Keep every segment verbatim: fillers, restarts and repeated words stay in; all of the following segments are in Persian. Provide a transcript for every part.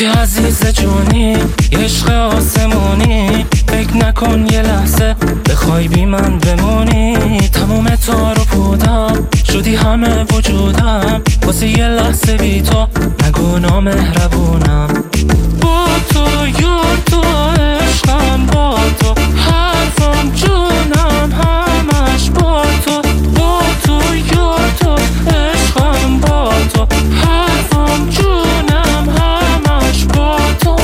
که عزیز جونی، عشق آسمونی، فکر نکن یه لحظه بخوای بی من بمونی. تموم تار و پودم شدی همه وجودم، واسه یه لحظه بی تو نگو نامهربونم. با تو یار تو عشقم، با تو حرفم جونم همش با تو. با تو یار تو عشقم، با تو حرفم جونم همش با تو.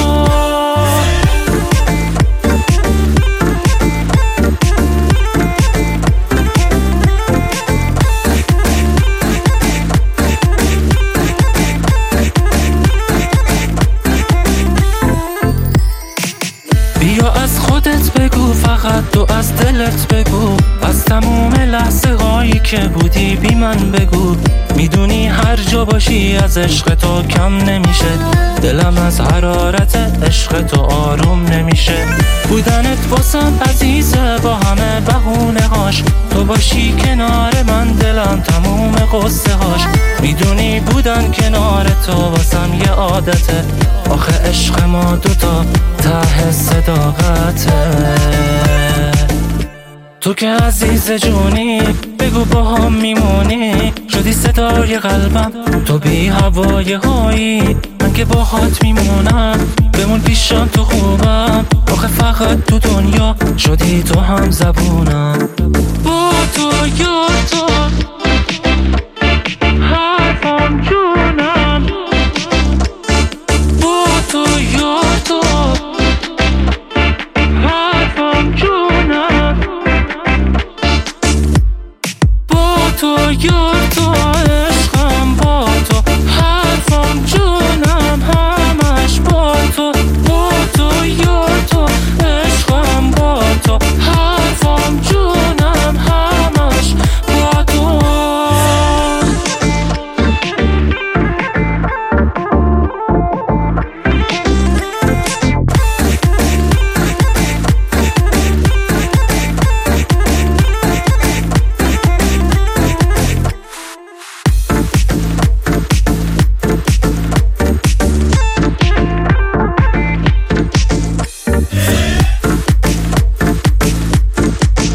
بیا از خودت بگو، فقط تو از دلت بگو، از تموم لحظه هایی که بودی بی من بگو. میدونی هر جا باشی از عشق تو کم نمیشه، دلم از حرارت عشق تو آروم نمیشه. بودنت واسم عزیزه با همه بهونه هاش، تو باشی کنار من دلم تموم قصه هاش. میدونی بودن کنار تو واسم یه عادته، آخه عشق ما دوتا ته صداقته. تو که عزیز جونی، بگو با هم میمونی، شدی صدای قلبم تو بی هوای هایی. من که با هات میمونم، بمون پیشم تو خوبم، آخه فقط تو دنیا شدی تو هم زبونم. با تو یار تو حرفم جونم، با تو یار تو حرفم جونم. با تو یار تو عشقم، با تو حرفم جونم همش با تو. با تو یار تو عشقم، با تو حرفم جونم همش با تو.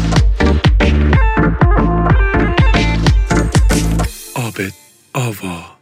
عابد آوا.